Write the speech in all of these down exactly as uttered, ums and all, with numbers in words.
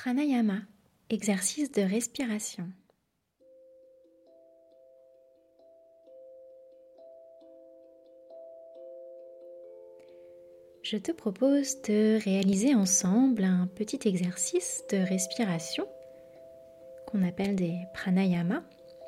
Pranayama, exercice de respiration. Je te propose de réaliser ensemble un petit exercice de respiration qu'on appelle des pranayamas.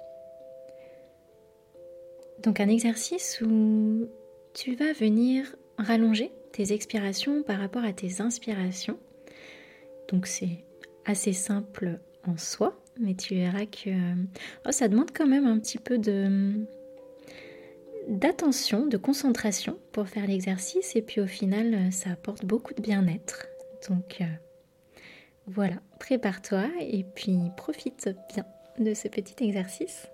Donc un exercice où tu vas venir rallonger tes expirations par rapport à tes inspirations. Donc c'est assez simple en soi, mais tu verras que oh, ça demande quand même un petit peu de, d'attention, de concentration pour faire l'exercice, et puis au final ça apporte beaucoup de bien-être. Donc euh, voilà, prépare-toi et puis profite bien de ce petit exercice.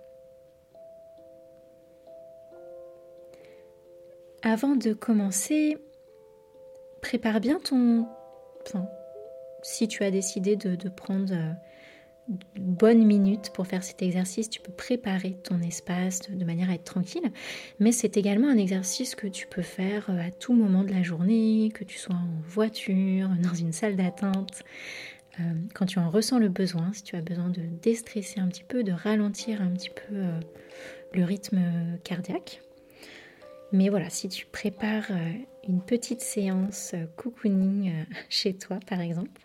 Avant de commencer, prépare bien ton... Enfin, si tu as décidé de, de prendre euh, de bonnes minutes pour faire cet exercice, tu peux préparer ton espace de, de manière à être tranquille. Mais c'est également un exercice que tu peux faire à tout moment de la journée, que tu sois en voiture, dans une salle d'attente, euh, quand tu en ressens le besoin, si tu as besoin de déstresser un petit peu, de ralentir un petit peu euh, le rythme cardiaque. Mais voilà, si tu prépares une petite séance cocooning chez toi, par exemple.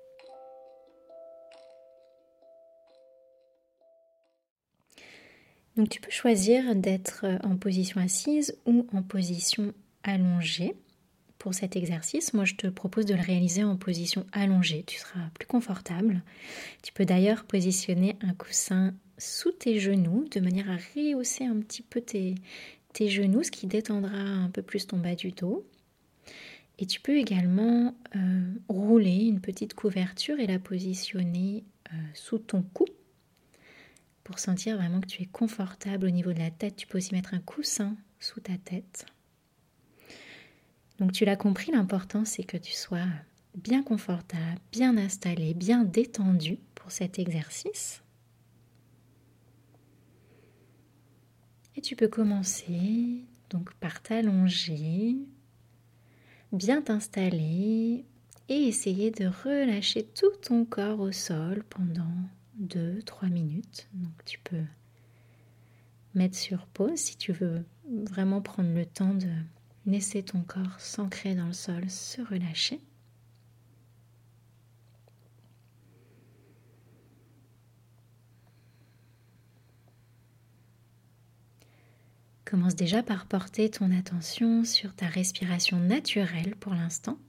Donc tu peux choisir d'être en position assise ou en position allongée pour cet exercice. Moi, je te propose de le réaliser en position allongée. Tu seras plus confortable. Tu peux d'ailleurs positionner un coussin sous tes genoux de manière à rehausser un petit peu tes, tes genoux, ce qui détendra un peu plus ton bas du dos. Et tu peux également euh, rouler une petite couverture et la positionner euh, sous ton cou pour sentir vraiment que tu es confortable au niveau de la tête. Tu peux aussi mettre un coussin sous ta tête. Donc tu l'as compris, l'important c'est que tu sois bien confortable, bien installé, bien détendu pour cet exercice. Et tu peux commencer donc par t'allonger, bien t'installer et essayer de relâcher tout ton corps au sol pendant deux à trois minutes. Donc tu peux mettre sur pause si tu veux vraiment prendre le temps de laisser ton corps s'ancrer dans le sol, se relâcher. Commence déjà par porter ton attention sur ta respiration naturelle pour l'instant.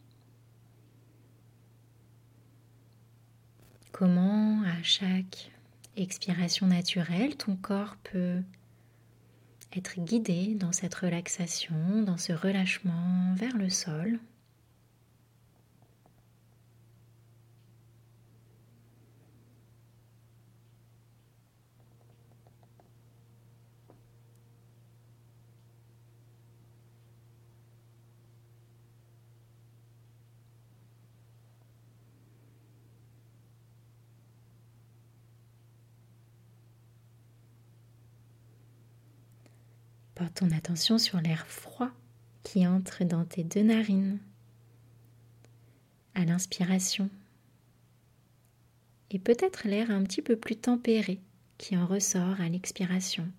Comment, à chaque expiration naturelle, ton corps peut être guidé dans cette relaxation, dans ce relâchement vers le sol. Porte ton attention sur l'air froid qui entre dans tes deux narines à l'inspiration et peut-être l'air un petit peu plus tempéré qui en ressort à l'expiration.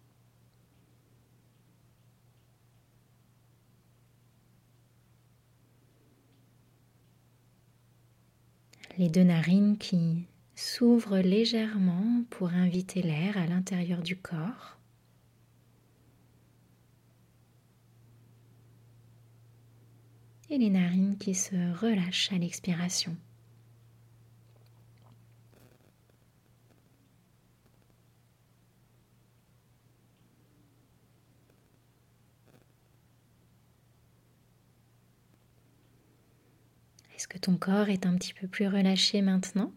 Les deux narines qui s'ouvrent légèrement pour inviter l'air à l'intérieur du corps. Et les narines qui se relâchent à l'expiration. Est-ce que ton corps est un petit peu plus relâché maintenant?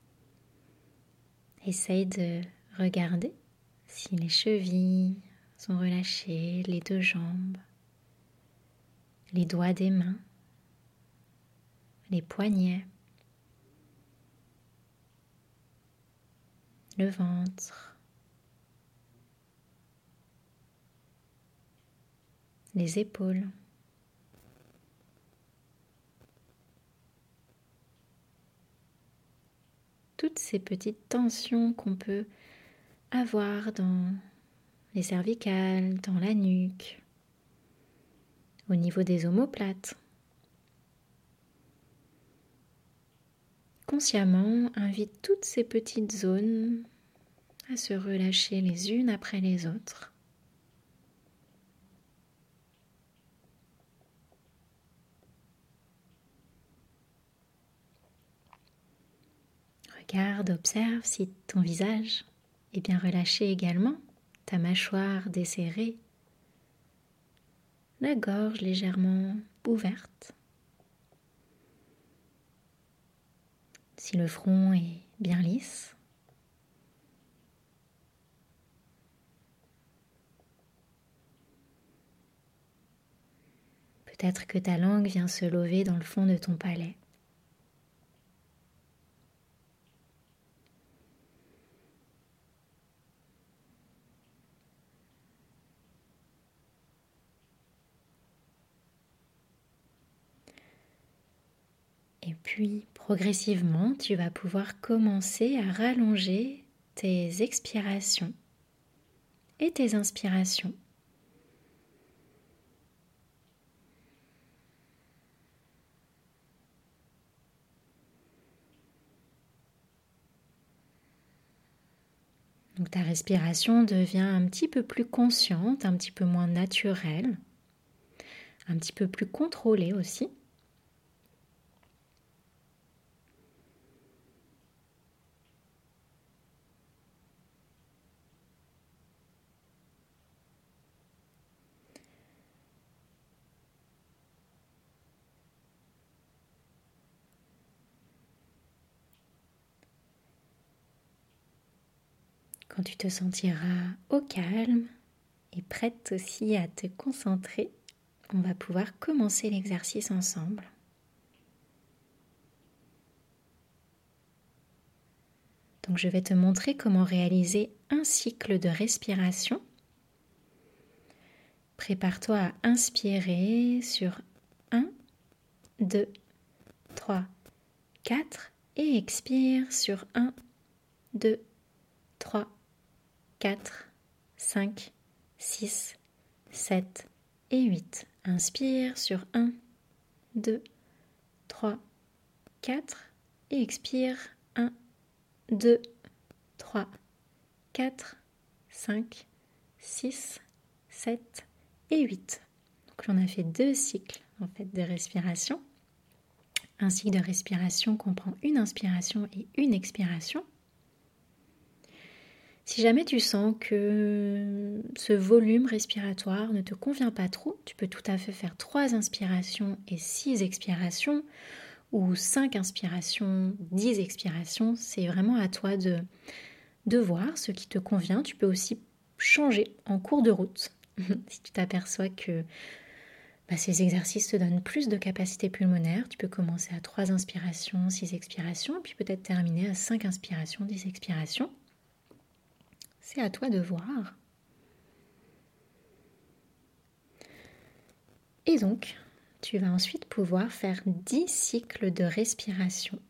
Essaye de regarder si les chevilles sont relâchées, les deux jambes, les doigts des mains, les poignets, le ventre, les épaules. toutes ces petites tensions qu'on peut avoir dans les cervicales, dans la nuque, au niveau des omoplates. Consciemment, invite toutes ces petites zones à se relâcher les unes après les autres. Regarde, observe si ton visage est bien relâché également, ta mâchoire desserrée, la gorge légèrement ouverte. Si le front est bien lisse. Peut-être que ta langue vient se lever dans le fond de ton palais. Et puis, progressivement, tu vas pouvoir commencer à rallonger tes expirations et tes inspirations. Donc ta respiration devient un petit peu plus consciente, un petit peu moins naturelle, un petit peu plus contrôlée aussi. Quand tu te sentiras au calme et prête aussi à te concentrer, on va pouvoir commencer l'exercice ensemble. Donc je vais te montrer comment réaliser un cycle de respiration. Prépare-toi à inspirer sur un, deux, trois, quatre et expire sur un, deux, trois, quatre, cinq, six, sept et huit. Inspire sur un, deux, trois, quatre et expire un, deux, trois, quatre, cinq, six, sept et huit. Donc on a fait deux cycles en fait de respiration. Un cycle de respiration comprend une inspiration et une expiration. Si jamais tu sens que ce volume respiratoire ne te convient pas trop, tu peux tout à fait faire trois inspirations et six expirations ou cinq inspirations, dix expirations. C'est vraiment à toi de, de voir ce qui te convient. Tu peux aussi changer en cours de route si tu t'aperçois que bah, ces exercices te donnent plus de capacité pulmonaire. Tu peux commencer à trois inspirations, six expirations, et puis peut-être terminer à cinq inspirations, dix expirations. C'est à toi de voir. Et donc, tu vas ensuite pouvoir faire dix cycles de respiration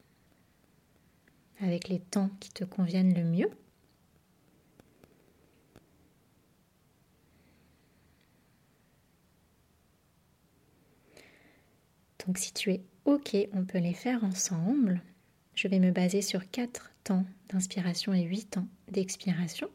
avec les temps qui te conviennent le mieux. Donc si tu es OK, on peut les faire ensemble. Je vais me baser sur quatre temps d'inspiration et huit temps d'expiration.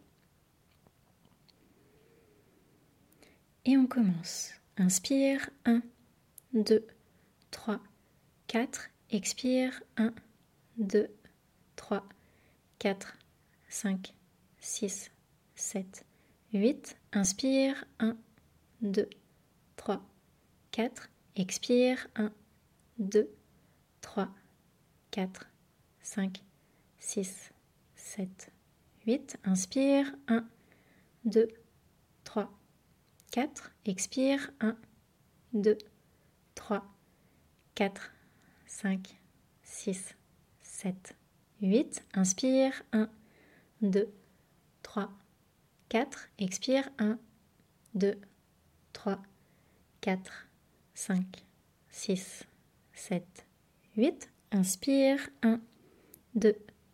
Et on commence. Inspire, un, deux, trois, quatre. Expire, un, deux, trois, quatre, cinq, six, sept, huit. Inspire, un, deux, trois, quatre. Expire, un, deux, trois, quatre, cinq, six, sept, huit. Inspire, un, deux, trois, quatre. Expire, un, deux, trois, quatre, cinq, six, sept, huit. Inspire, un, deux, trois, quatre. Expire, un, deux, trois, quatre, cinq, six, sept, huit. Inspire, un, deux,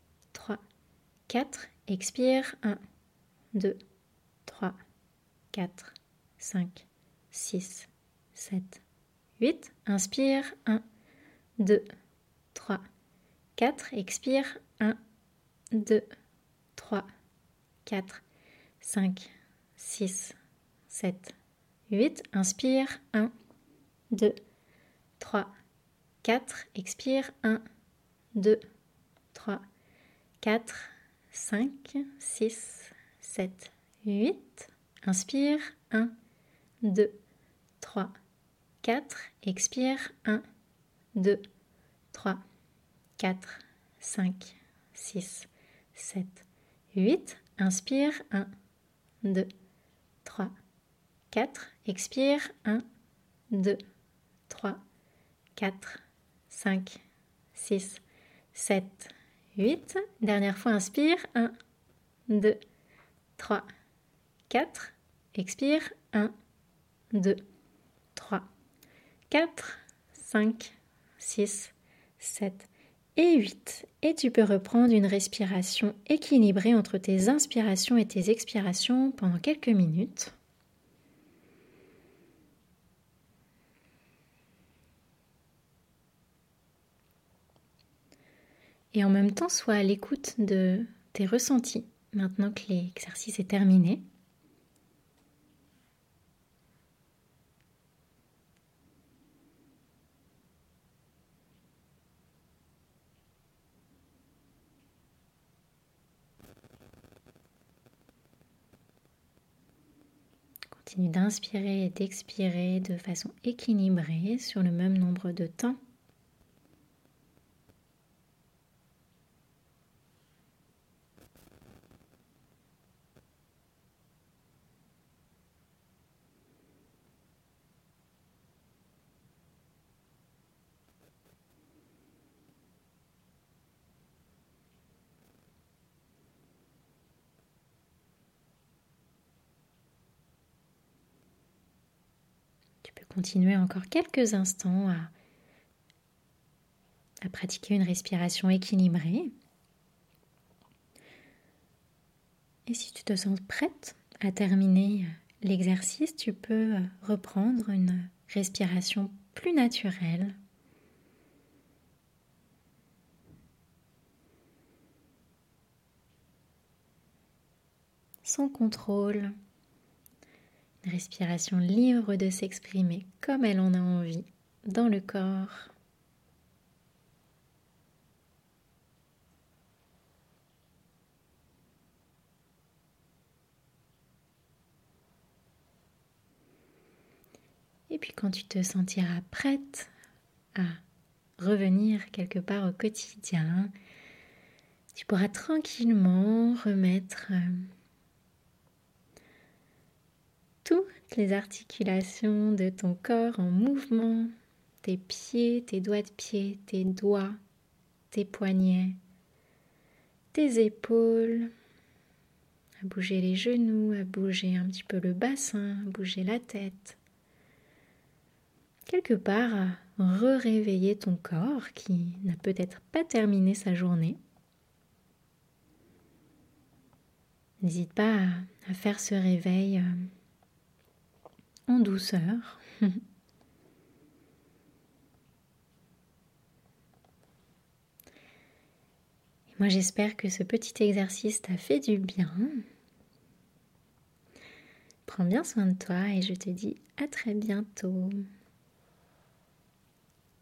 quatre. Expire. un, deux, trois, quatre, cinq, six, sept, huit. Inspire. un, deux, trois, quatre. Expire. un, deux, trois, quatre, cinq, six, sept, huit. Inspire. un, deux, trois, quatre. Expire. un, deux, trois, quatre, cinq, six, sept, huit. Inspire. un, deux, trois, quatre. Expire. un, deux, trois, quatre, cinq, six, sept, huit. Inspire. un, deux, trois, quatre. Expire. un, deux, trois, quatre, cinq, six, sept, huit. Dernière fois, inspire. un, deux, trois, quatre. Expire. un, deux, trois, quatre, cinq, six, sept et huit. Et tu peux reprendre une respiration équilibrée entre tes inspirations et tes expirations pendant quelques minutes. Et en même temps, sois à l'écoute de tes ressentis maintenant que l'exercice est terminé. Continue d'inspirer et d'expirer de façon équilibrée sur le même nombre de temps. Tu peux continuer encore quelques instants à, à pratiquer une respiration équilibrée. Et si tu te sens prête à terminer l'exercice, tu peux reprendre une respiration plus naturelle. Sans contrôle. Une respiration libre de s'exprimer comme elle en a envie dans le corps. Et puis quand tu te sentiras prête à revenir quelque part au quotidien, tu pourras tranquillement remettre toutes les articulations de ton corps en mouvement, tes pieds, tes doigts de pied, tes doigts, tes poignets, tes épaules, à bouger les genoux, à bouger un petit peu le bassin, à bouger la tête. Quelque part, à re-réveiller ton corps qui n'a peut-être pas terminé sa journée. N'hésite pas à faire ce réveil en douceur. Moi, j'espère que ce petit exercice t'a fait du bien. Prends bien soin de toi et je te dis à très bientôt.